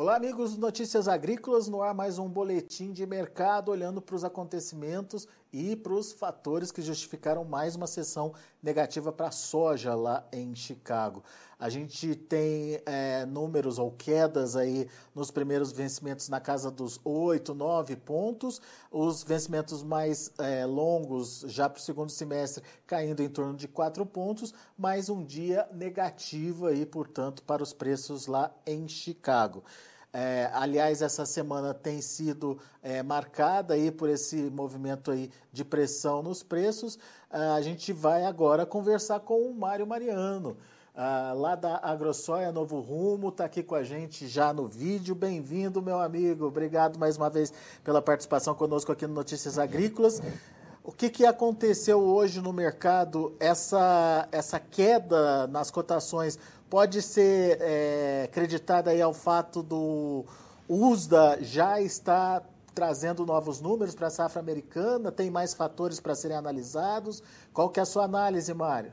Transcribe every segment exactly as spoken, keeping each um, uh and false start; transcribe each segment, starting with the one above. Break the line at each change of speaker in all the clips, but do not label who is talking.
Olá, amigos do Notícias Agrícolas, no ar mais um boletim de mercado, olhando para os acontecimentos e para os fatores que justificaram mais uma sessão negativa para a soja lá em Chicago. A gente tem é, números ou quedas aí nos primeiros vencimentos na casa dos oito, nove pontos, os vencimentos mais é, longos já para o segundo semestre caindo em torno de quatro pontos, mais um dia negativo aí, portanto, para os preços lá em Chicago. É, aliás, essa semana tem sido é, marcada aí por esse movimento aí de pressão nos preços. Ah, a gente vai agora conversar com o Mário Mariano, ah, lá da AgroSoja Novo Rumo, está aqui com a gente já no vídeo. Bem-vindo, meu amigo. Obrigado mais uma vez pela participação conosco aqui no Notícias Agrícolas. O que, que aconteceu hoje no mercado? Essa, essa queda nas cotações pode ser é, creditada aí ao fato do U S D A já estar trazendo novos números para a safra americana? Tem mais fatores para serem analisados? Qual que é a sua análise, Mário?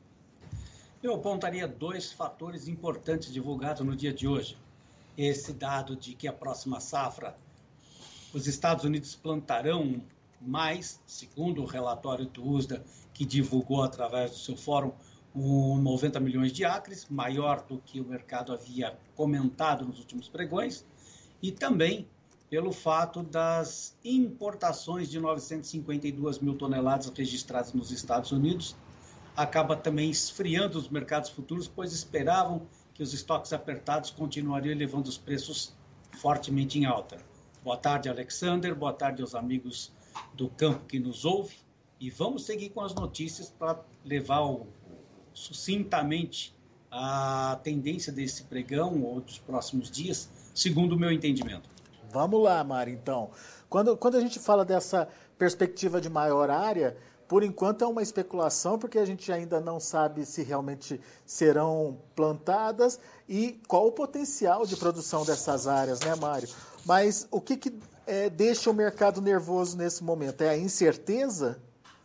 Eu apontaria dois fatores importantes divulgados no dia de hoje. Esse dado de que a próxima safra, os Estados Unidos plantarão mais, segundo o relatório do U S D A, que divulgou através do seu fórum, um noventa milhões de acres, maior do que o mercado havia comentado nos últimos pregões, e também pelo fato das importações de novecentas e cinquenta e duas mil toneladas registradas nos Estados Unidos, acaba também esfriando os mercados futuros, pois esperavam que os estoques apertados continuariam elevando os preços fortemente em alta. Boa tarde, Alexander, boa tarde aos amigos do campo que nos ouve, e vamos seguir com as notícias para levar o, sucintamente a tendência desse pregão ou dos próximos dias, segundo o meu entendimento.
Vamos lá, Mário, então. Quando, quando a gente fala dessa perspectiva de maior área, por enquanto é uma especulação, porque a gente ainda não sabe se realmente serão plantadas e qual o potencial de produção dessas áreas, né, Mário? Mas o que, que é, deixa o mercado nervoso nesse momento? É a incerteza?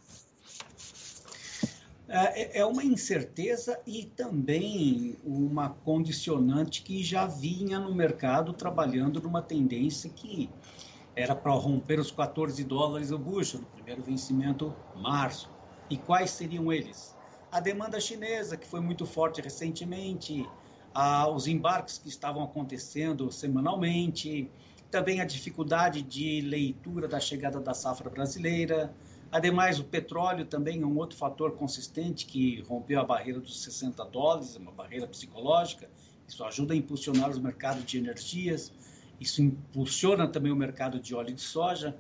É uma incerteza e também uma condicionante que já vinha no mercado trabalhando numa tendência que era para romper os quatorze dólares o bushel, no primeiro vencimento, março. E quais seriam eles? A demanda chinesa, que foi muito forte recentemente, a, os embarques que estavam acontecendo semanalmente, também a dificuldade de leitura da chegada da safra brasileira. Ademais, o petróleo também é um outro fator consistente que rompeu a barreira dos sessenta dólares, uma barreira psicológica. Isso ajuda a impulsionar os mercados de energias, isso impulsiona também o mercado de óleo de soja.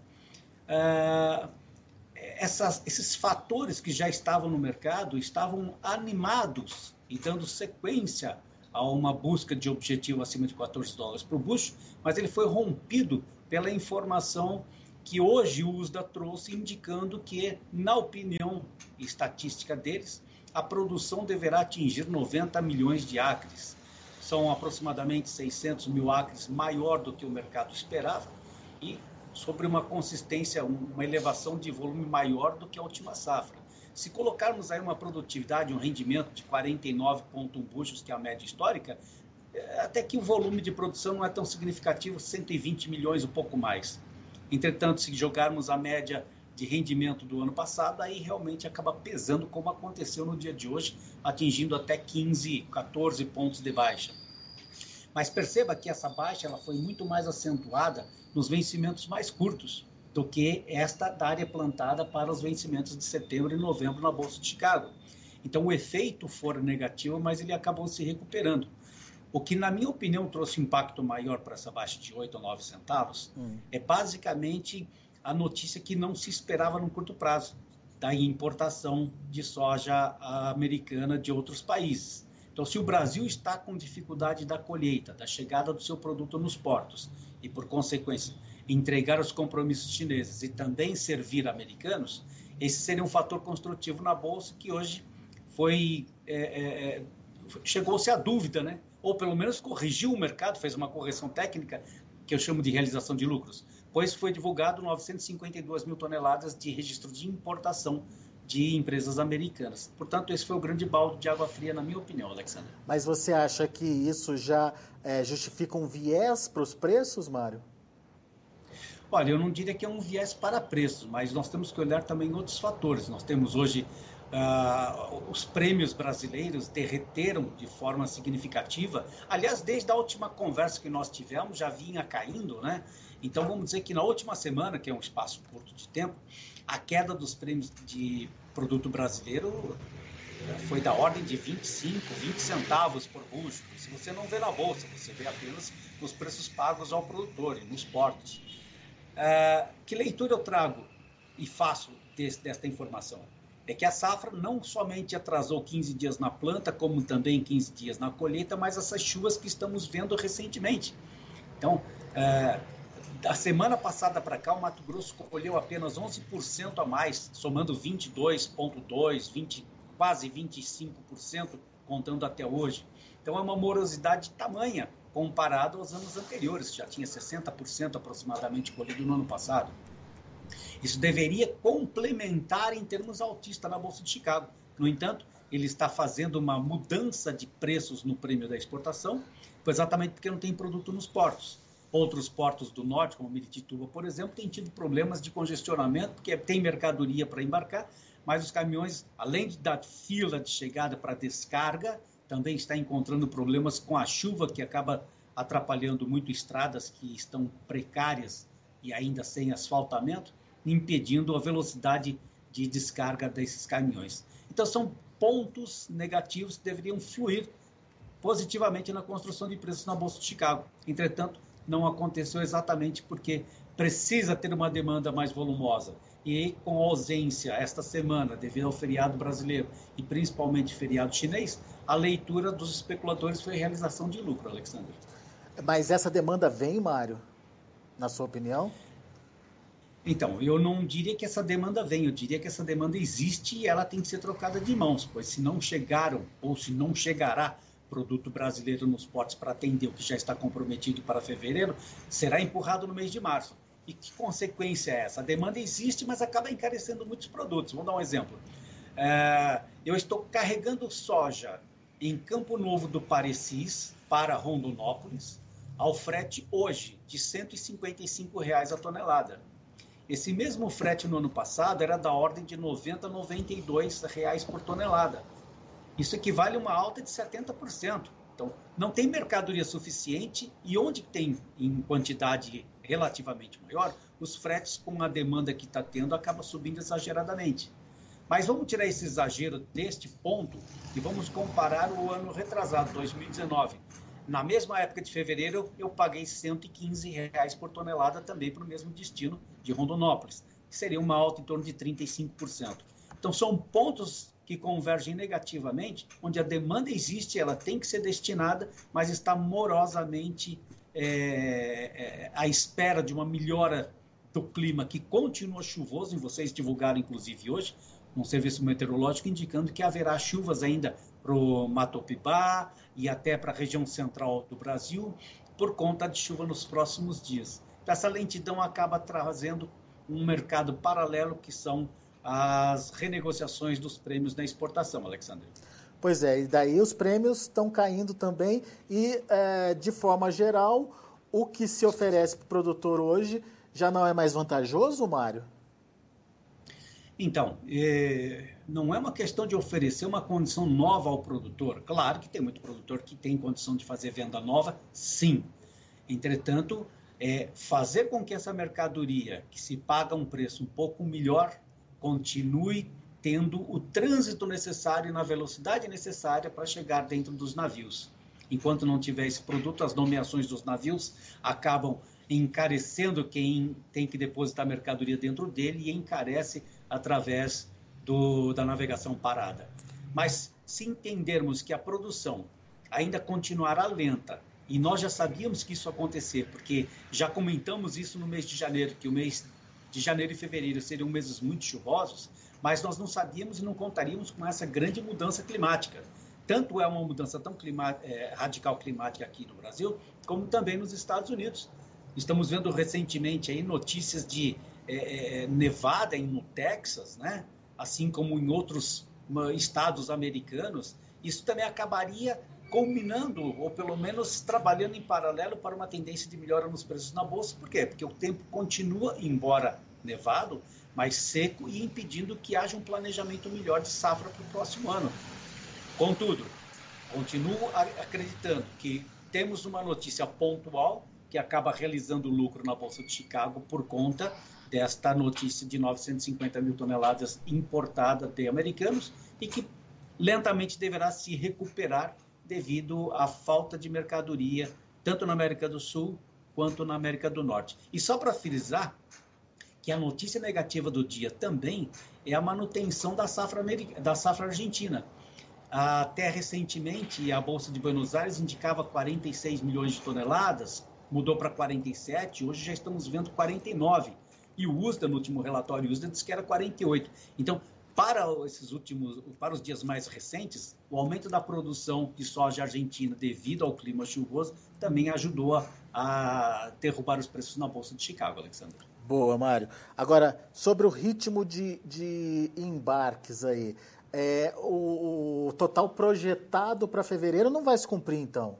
Uh, essas, esses fatores que já estavam no mercado estavam animados e dando sequência a uma busca de objetivo acima de quatorze dólares por bushel, mas ele foi rompido pela informação que hoje o U S D A trouxe, indicando que, na opinião estatística deles, a produção deverá atingir noventa milhões de acres. São aproximadamente seiscentos mil acres maior do que o mercado esperava e sobre uma consistência, uma elevação de volume maior do que a última safra. Se colocarmos aí uma produtividade, um rendimento de quarenta e nove vírgula um bushels, que é a média histórica, até que o volume de produção não é tão significativo, cento e vinte milhões, um pouco mais. Entretanto, se jogarmos a média de rendimento do ano passado, aí realmente acaba pesando, como aconteceu no dia de hoje, atingindo até quinze, quatorze pontos de baixa. Mas perceba que essa baixa ela foi muito mais acentuada nos vencimentos mais curtos do que esta da área plantada para os vencimentos de setembro e novembro na Bolsa de Chicago. Então, o efeito foi negativo, mas ele acabou se recuperando. O que, na minha opinião, trouxe impacto maior para essa baixa de oito ou nove centavos hum. é basicamente a notícia que não se esperava no curto prazo, da importação de soja americana de outros países. Então, se o Brasil está com dificuldade da colheita, da chegada do seu produto nos portos e, por consequência, entregar os compromissos chineses e também servir americanos, esse seria um fator construtivo na Bolsa que hoje foi, é, é, chegou-se à dúvida, né? Ou pelo menos corrigiu o mercado, fez uma correção técnica, que eu chamo de realização de lucros, pois foi divulgado novecentas e cinquenta e duas mil toneladas de registro de importação de empresas americanas. Portanto, esse foi o grande balde de água fria, na minha opinião, Alexandre.
Mas você acha que isso já é, justifica um viés para os preços, Mário?
Olha, eu não diria que é um viés para preços, mas nós temos que olhar também outros fatores. Nós temos hoje uh, os prêmios brasileiros derreteram de forma significativa. Aliás, desde a última conversa que nós tivemos, já vinha caindo, né? Então, vamos dizer que na última semana, que é um espaço curto de tempo, a queda dos prêmios de produto brasileiro foi da ordem de vinte e cinco, vinte centavos por bushel. Se você não vê na bolsa, você vê apenas nos preços pagos ao produtor e nos portos. Uh, que leitura eu trago e faço desse, desta informação? É que a safra não somente atrasou quinze dias na planta, como também quinze dias na colheita, mas essas chuvas que estamos vendo recentemente. Então, uh, da semana passada para cá, o Mato Grosso colheu apenas onze por cento a mais, somando vinte e dois vírgula dois por cento, quase vinte e cinco por cento, contando até hoje. Então, é uma morosidade tamanha, comparado aos anos anteriores, que já tinha sessenta por cento aproximadamente colhido no ano passado. Isso deveria complementar em termos altistas na Bolsa de Chicago. No entanto, ele está fazendo uma mudança de preços no prêmio da exportação, exatamente porque não tem produto nos portos. Outros portos do norte, como Miritituba, por exemplo, têm tido problemas de congestionamento, porque tem mercadoria para embarcar, mas os caminhões, além de dar fila de chegada para descarga, também está encontrando problemas com a chuva, que acaba atrapalhando muito estradas que estão precárias e ainda sem asfaltamento, impedindo a velocidade de descarga desses caminhões. Então, são pontos negativos que deveriam fluir positivamente na construção de preços na Bolsa de Chicago. Entretanto, não aconteceu exatamente porque precisa ter uma demanda mais volumosa. E com a ausência, esta semana, devido ao feriado brasileiro e principalmente feriado chinês, a leitura dos especuladores foi realização de lucro, Alexandre.
Mas essa demanda vem, Mário, na sua opinião?
Então, eu não diria que essa demanda vem, eu diria que essa demanda existe e ela tem que ser trocada de mãos, pois se não chegaram ou se não chegará produto brasileiro nos portos para atender o que já está comprometido para fevereiro, será empurrado no mês de março. E que consequência é essa? A demanda existe, mas acaba encarecendo muitos produtos. Vamos dar um exemplo. É, eu estou carregando soja em Campo Novo do Parecis para Rondonópolis, ao frete hoje de cento e cinquenta e cinco reais a tonelada. Esse mesmo frete no ano passado era da ordem de noventa a noventa e dois reais por tonelada. Isso equivale a uma alta de setenta por cento. Então, não tem mercadoria suficiente e onde tem em quantidade relativamente maior, os fretes com a demanda que está tendo acaba subindo exageradamente. Mas vamos tirar esse exagero deste ponto e vamos comparar o ano retrasado, dois mil e dezenove. Na mesma época de fevereiro, eu paguei cento e quinze reais por tonelada também para o mesmo destino de Rondonópolis, que seria uma alta em torno de trinta e cinco por cento. Então, são pontos que convergem negativamente, onde a demanda existe, ela tem que ser destinada, mas está morosamente é, é, à espera de uma melhora do clima que continua chuvoso, e vocês divulgaram, inclusive, hoje, um serviço meteorológico indicando que haverá chuvas ainda para o Mato Pibá e até para a região central do Brasil, por conta de chuva nos próximos dias. Então, essa lentidão acaba trazendo um mercado paralelo, que são as renegociações dos prêmios na exportação, Alexandre.
Pois é, e daí os prêmios estão caindo também e, é, de forma geral, o que se oferece para o produtor hoje já não é mais vantajoso, Mário?
Então, é, não é uma questão de oferecer uma condição nova ao produtor. Claro que tem muito produtor que tem condição de fazer venda nova, sim. Entretanto, é, fazer com que essa mercadoria, que se paga um preço um pouco melhor, continue tendo o trânsito necessário e na velocidade necessária para chegar dentro dos navios. Enquanto não tiver esse produto, as nomeações dos navios acabam encarecendo quem tem que depositar mercadoria dentro dele e encarece através do, da navegação parada. Mas se entendermos que a produção ainda continuará lenta, e nós já sabíamos que isso ia acontecer, porque já comentamos isso no mês de janeiro, que o mês de janeiro e fevereiro seriam meses muito chuvosos, mas nós não sabíamos e não contaríamos com essa grande mudança climática. Tanto é uma mudança tão clima, é, radical climática aqui no Brasil, como também nos Estados Unidos. Estamos vendo recentemente aí notícias de é, é, nevada no Texas, né? assim como em outros estados americanos, isso também acabaria culminando, ou pelo menos trabalhando em paralelo para uma tendência de melhora nos preços na Bolsa. Por quê? Porque o tempo continua, embora nevado, mais seco e impedindo que haja um planejamento melhor de safra para o próximo ano. Contudo, continuo acreditando que temos uma notícia pontual que acaba realizando lucro na Bolsa de Chicago por conta desta notícia de novecentos e cinquenta mil toneladas importadas de americanos e que lentamente deverá se recuperar devido à falta de mercadoria, tanto na América do Sul quanto na América do Norte. E só para frisar que a notícia negativa do dia também é a manutenção da safra, da safra argentina. Até recentemente, a Bolsa de Buenos Aires indicava quarenta e seis milhões de toneladas, mudou para quarenta e sete, hoje já estamos vendo quarenta e nove. E o U S D A, no último relatório, o U S D A disse que era quarenta e oito. Então, para esses últimos, para os dias mais recentes, o aumento da produção de soja argentina devido ao clima chuvoso também ajudou a, a derrubar os preços na Bolsa de Chicago, Alexandre.
Boa, Mário. Agora, sobre o ritmo de, de embarques aí, é, o, o total projetado para fevereiro não vai se cumprir, então?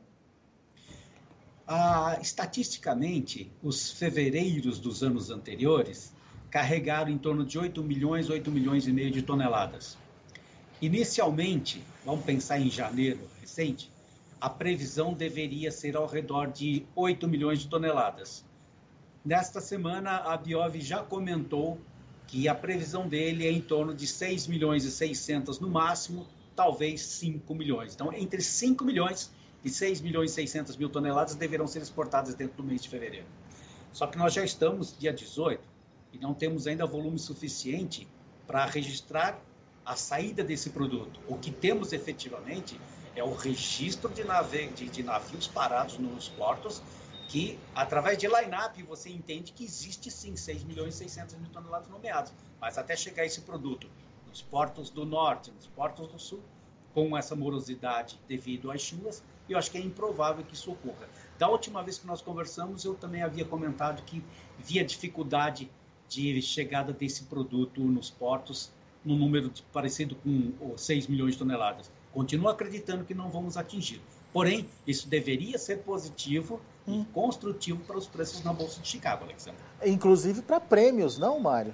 Ah, estatisticamente, os fevereiros dos anos anteriores carregaram em torno de oito milhões, oito milhões e meio de toneladas. Inicialmente, vamos pensar em janeiro recente, a previsão deveria ser ao redor de oito milhões de toneladas. Nesta semana, a Biov já comentou que a previsão dele é em torno de seis milhões e seiscentos no máximo, talvez cinco milhões. Então, entre cinco milhões e seis milhões e seiscentos mil toneladas deverão ser exportadas dentro do mês de fevereiro. Só que nós já estamos dia dezoito e não temos ainda volume suficiente para registrar a saída desse produto. O que temos efetivamente é o registro de, nave... de, de navios parados nos portos, que através de line-up você entende que existe sim seis milhões e seiscentos mil toneladas nomeadas, mas até chegar esse produto nos portos do norte, nos portos do sul, com essa morosidade devido às chuvas, eu acho que é improvável que isso ocorra. Da última vez que nós conversamos, eu também havia comentado que via dificuldade de chegada desse produto nos portos, no número de, parecido com seis milhões de toneladas. Continuo acreditando que não vamos atingir. Porém, isso deveria ser positivo hum. e construtivo para os preços na Bolsa de Chicago, Alexandre.
Inclusive para prêmios, não, Mário?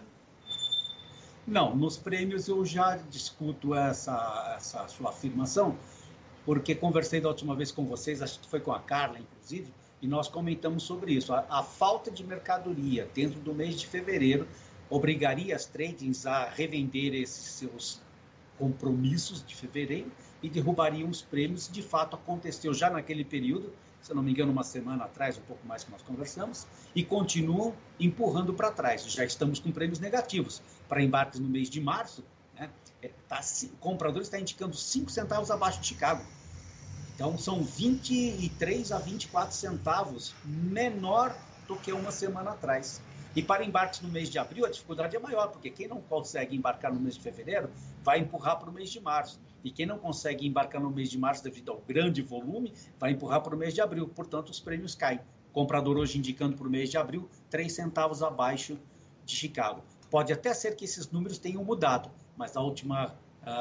Não, nos prêmios eu já discuto essa, essa sua afirmação, porque conversei da última vez com vocês, acho que foi com a Carla, inclusive, e nós comentamos sobre isso. A, a falta de mercadoria dentro do mês de fevereiro obrigaria as tradings a revender esses seus compromissos de fevereiro e derrubariam os prêmios. De fato, aconteceu já naquele período, se não me engano, uma semana atrás, um pouco mais que nós conversamos, e continuam empurrando para trás. Já estamos com prêmios negativos. Para embarques no mês de março, né, é, tá, o comprador está indicando cinco centavos abaixo de Chicago. Então, são vinte e três a vinte e quatro centavos menor do que uma semana atrás. E para embarques no mês de abril, a dificuldade é maior, porque quem não consegue embarcar no mês de fevereiro vai empurrar para o mês de março. E quem não consegue embarcar no mês de março devido ao grande volume, vai empurrar para o mês de abril. Portanto, os prêmios caem. O comprador hoje indicando para o mês de abril três centavos abaixo de Chicago. Pode até ser que esses números tenham mudado, mas a última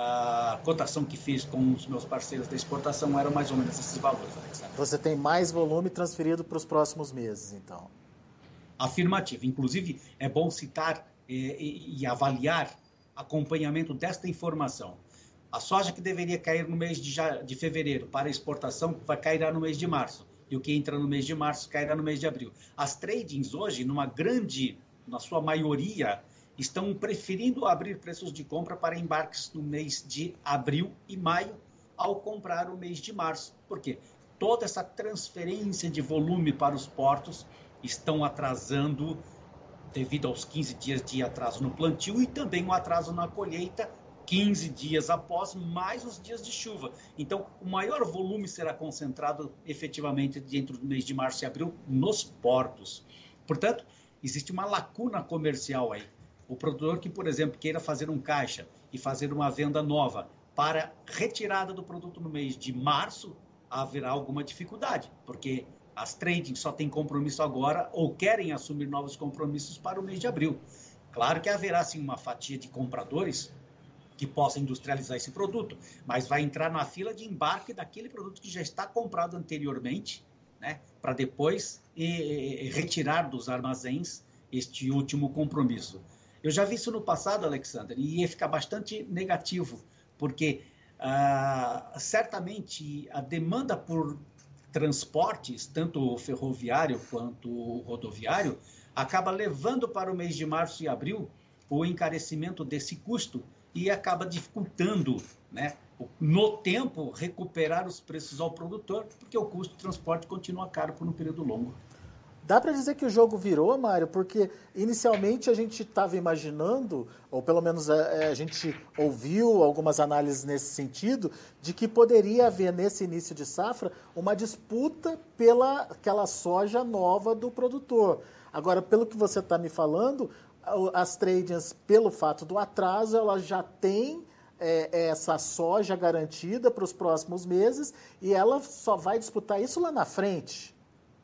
a cotação que fiz com os meus parceiros da exportação era mais ou menos esses valores, Alexandre.
Você tem mais volume transferido para os próximos meses, então?
Afirmativo. Inclusive, é bom citar e, e, e avaliar acompanhamento desta informação. A soja que deveria cair no mês de, já, de fevereiro para exportação vai cair no mês de março. E o que entra no mês de março cairá no mês de abril. As tradings hoje, numa grande, na sua maioria, estão preferindo abrir preços de compra para embarques no mês de abril e maio ao comprar o mês de março. Por quê? Toda essa transferência de volume para os portos estão atrasando devido aos quinze dias de atraso no plantio e também um atraso na colheita, quinze dias após, mais os dias de chuva. Então, o maior volume será concentrado efetivamente dentro do mês de março e abril nos portos. Portanto, existe uma lacuna comercial aí. O produtor que, por exemplo, queira fazer um caixa e fazer uma venda nova para retirada do produto no mês de março, haverá alguma dificuldade, porque as tradings só têm compromisso agora ou querem assumir novos compromissos para o mês de abril. Claro que haverá sim uma fatia de compradores que possa industrializar esse produto, mas vai entrar na fila de embarque daquele produto que já está comprado anteriormente, né, para depois e, e, retirar dos armazéns este último compromisso. Eu já vi isso no passado, Alexander, e ia ficar bastante negativo, porque ah, certamente a demanda por transportes, tanto ferroviário quanto rodoviário, acaba levando para o mês de março e abril o encarecimento desse custo e acaba dificultando, né, no tempo, recuperar os preços ao produtor, porque o custo de transporte continua caro por um período longo.
Dá para dizer que o jogo virou, Mário, porque inicialmente a gente estava imaginando, ou pelo menos a, a gente ouviu algumas análises nesse sentido, de que poderia haver nesse início de safra uma disputa pela aquela soja nova do produtor. Agora, pelo que você está me falando, as tradings, pelo fato do atraso, elas já têm é, essa soja garantida para os próximos meses e ela só vai disputar isso lá na frente.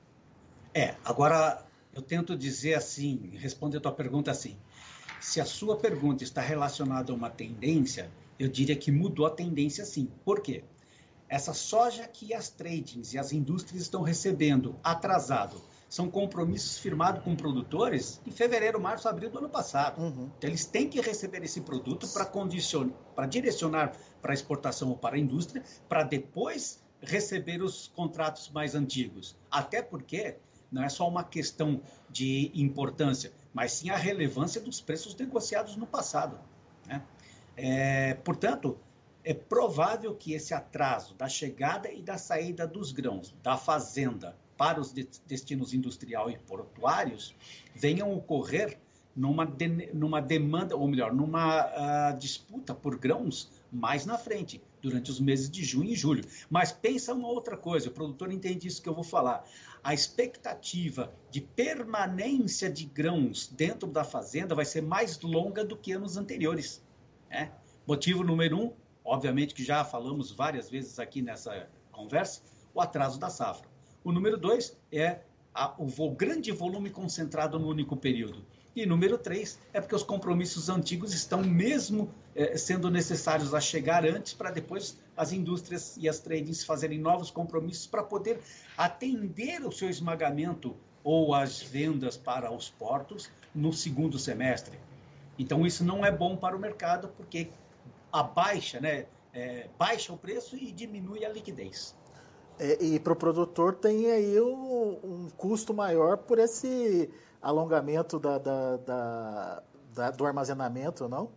É, agora eu tento dizer assim, responder a tua pergunta assim, se a sua pergunta está relacionada a uma tendência, eu diria que mudou a tendência sim. Por quê? Essa soja que as tradings e as indústrias estão recebendo atrasado, são compromissos firmados com produtores em fevereiro, março, abril do ano passado. Uhum. Então, eles têm que receber esse produto para condicionar, para direcionar para a exportação ou para a indústria, para depois receber os contratos mais antigos. Até porque não é só uma questão de importância, mas sim a relevância dos preços negociados no passado, né? É, portanto, é provável que esse atraso da chegada e da saída dos grãos da fazenda para os destinos industrial e portuários venham ocorrer numa, de, numa demanda, ou melhor, numa uh, disputa por grãos mais na frente, durante os meses de junho e julho. Mas pensa uma outra coisa, o produtor entende isso que eu vou falar. A expectativa de permanência de grãos dentro da fazenda vai ser mais longa do que anos anteriores, né? Motivo número um, obviamente que já falamos várias vezes aqui nessa conversa, o atraso da safra. O número dois é a, o, o grande volume concentrado no único período. E número três é porque os compromissos antigos estão mesmo eh, sendo necessários a chegar antes para depois as indústrias e as tradings fazerem novos compromissos para poder atender o seu esmagamento ou as vendas para os portos no segundo semestre. Então isso não é bom para o mercado porque abaixa, né, é, baixa o preço e diminui a liquidez.
É, e para o produtor tem aí um, um custo maior por esse alongamento da, da, da, da, do armazenamento, não?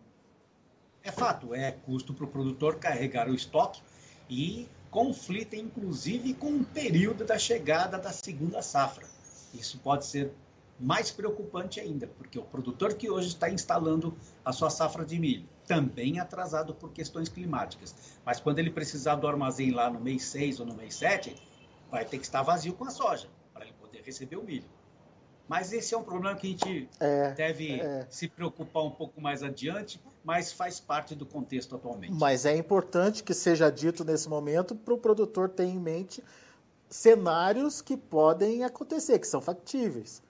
É fato, é custo para o produtor carregar o estoque e conflita, inclusive, com o período da chegada da segunda safra. Isso pode ser mais preocupante ainda, porque o produtor que hoje está instalando a sua safra de milho, também atrasado por questões climáticas, mas quando ele precisar do armazém lá no mês seis ou no mês sete, vai ter que estar vazio com a soja, para ele poder receber o milho. Mas esse é um problema que a gente é, deve é. se preocupar um pouco mais adiante, mas faz parte do contexto atualmente.
Mas é importante que seja dito nesse momento para o produtor ter em mente cenários que podem acontecer, que são factíveis.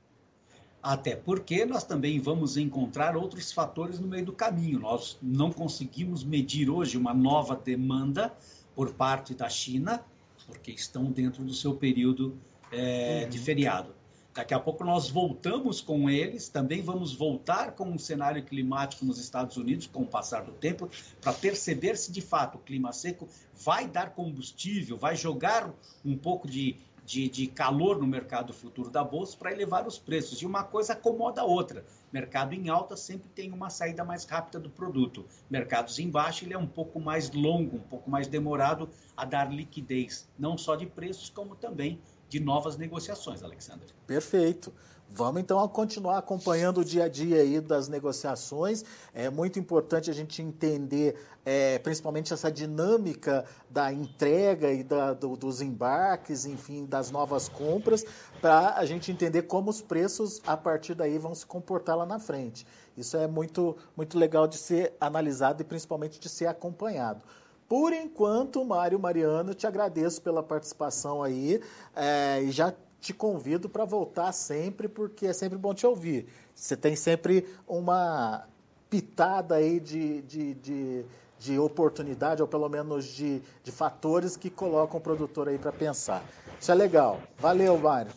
Até porque nós também vamos encontrar outros fatores no meio do caminho. Nós não conseguimos medir hoje uma nova demanda por parte da China, porque estão dentro do seu período é, uhum. de feriado. Daqui a pouco nós voltamos com eles, também vamos voltar com um cenário climático nos Estados Unidos, com o passar do tempo, para perceber se de fato o clima seco vai dar combustível, vai jogar um pouco de, de, de calor no mercado futuro da Bolsa para elevar os preços. E uma coisa acomoda a outra. Mercado em alta sempre tem uma saída mais rápida do produto. Mercados em baixa, ele é um pouco mais longo, um pouco mais demorado a dar liquidez, não só de preços, como também de novas negociações, Alexandre.
Perfeito. Vamos então continuar acompanhando o dia a dia aí das negociações. É muito importante a gente entender, é, principalmente essa dinâmica da entrega e da, do, dos embarques, enfim, das novas compras, para a gente entender como os preços a partir daí vão se comportar lá na frente. Isso é muito, muito legal de ser analisado e principalmente de ser acompanhado. Por enquanto, Mário, Mariano, te agradeço pela participação aí é, e já te convido para voltar sempre, porque é sempre bom te ouvir. Você tem sempre uma, pitada aí de, de, de, de oportunidade, ou pelo menos de, de fatores que colocam o produtor aí para pensar. Isso é legal. Valeu, Mário.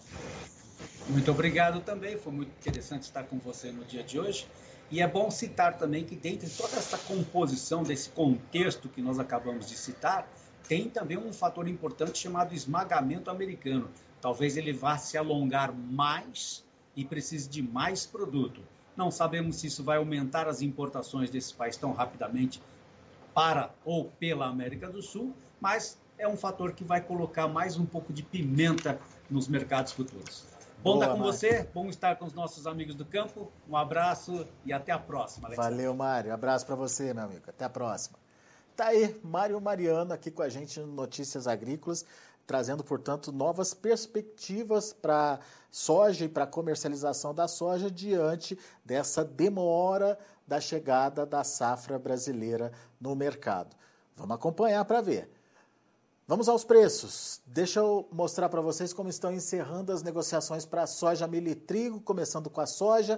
Muito obrigado também, foi muito interessante estar com você no dia de hoje. E é bom citar também que dentro de toda essa composição, desse contexto que nós acabamos de citar, tem também um fator importante chamado esmagamento americano. Talvez ele vá se alongar mais e precise de mais produto. Não sabemos se isso vai aumentar as importações desse país tão rapidamente para ou pela América do Sul, mas é um fator que vai colocar mais um pouco de pimenta nos mercados futuros. Bom
Boa,
estar com
Mário.
você, bom estar com os nossos amigos do campo. Um abraço e até a próxima, Alexandre.
Valeu, Mário. Abraço para você, meu amigo. Até a próxima. Tá aí, Mário Mariano aqui com a gente no Notícias Agrícolas, trazendo, portanto, novas perspectivas para soja e para a comercialização da soja diante dessa demora da chegada da safra brasileira no mercado. Vamos acompanhar para ver. Vamos aos preços. Deixa eu mostrar para vocês como estão encerrando as negociações para soja, milho e trigo, começando com a soja.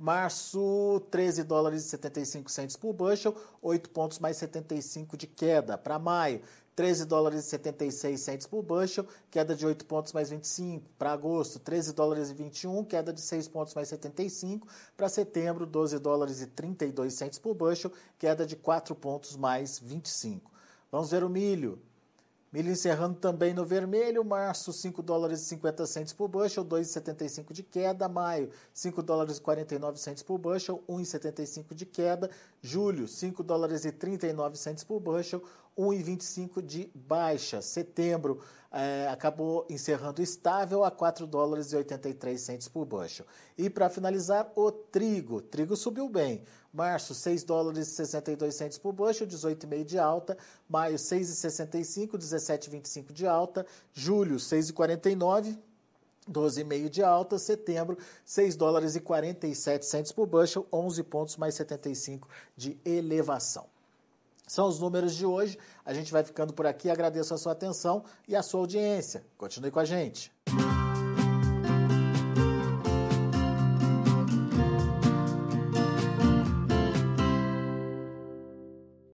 Março, treze dólares e setenta e cinco centavos por bushel, oito pontos mais setenta e cinco de queda. Para maio, treze dólares e setenta e seis centavos por bushel, queda de oito pontos mais vinte e cinco. Para agosto, treze dólares e vinte e um, queda de seis pontos mais setenta e cinco. Para setembro, doze dólares e trinta e dois centavos por bushel, queda de quatro pontos mais vinte e cinco. Vamos ver o milho. Milho encerrando também no vermelho, março cinco dólares e cinquenta centavos por bushel, dois vírgula setenta e cinco de queda, maio cinco dólares e quarenta e nove centavos por bushel, um vírgula setenta e cinco de queda, julho cinco dólares e trinta e nove centavos por bushel, um vírgula vinte e cinco de baixa, setembro eh, acabou encerrando estável a quatro dólares e oitenta e três centavos por bushel. E para finalizar, o trigo, trigo subiu bem, março seis dólares e sessenta e dois centavos por bushel, dezoito vírgula cinco de alta, maio seis vírgula sessenta e cinco, dezessete vírgula vinte e cinco de alta, julho seis vírgula quarenta e nove, doze vírgula cinco de alta, setembro seis dólares e quarenta e sete centavos por bushel, onze pontos mais setenta e cinco de elevação. São os números de hoje, a gente vai ficando por aqui, agradeço a sua atenção e a sua audiência. Continue com a gente.